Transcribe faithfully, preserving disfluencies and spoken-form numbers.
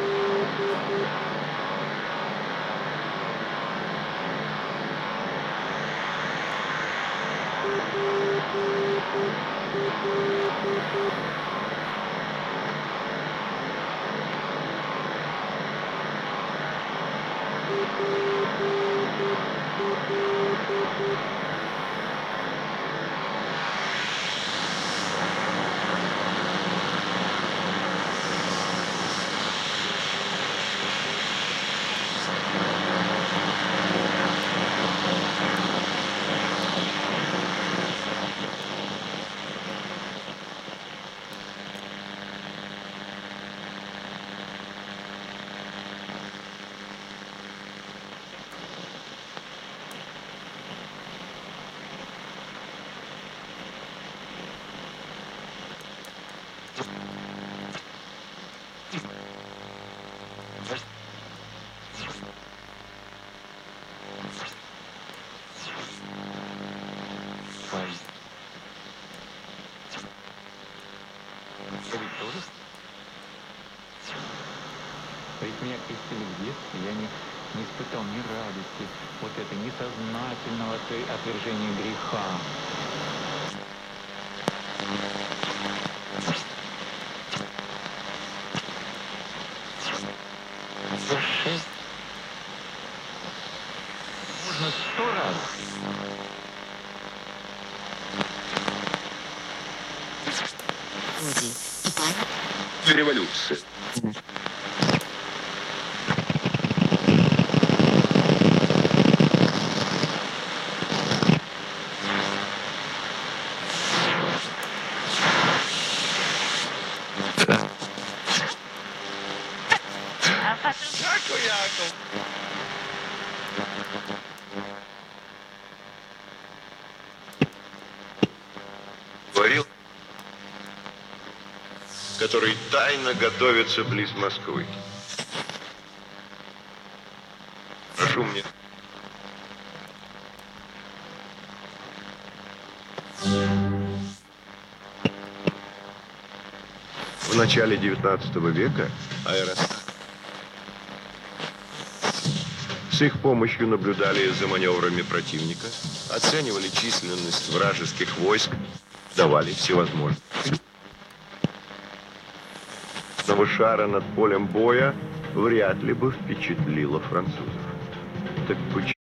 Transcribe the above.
Ведь меня крестили в детстве, я не, не испытал ни радости, вот это несознательного отвержения греха. Можно сто раз. Революция. Говорил, который тайно готовится близ Москвы. Прошу мне. В начале девятнадцатого века аэростат с их помощью наблюдали за маневрами противника, оценивали численность вражеских войск, давали всевозможные. Но шара над полем боя вряд ли бы впечатлила французов. Так почему?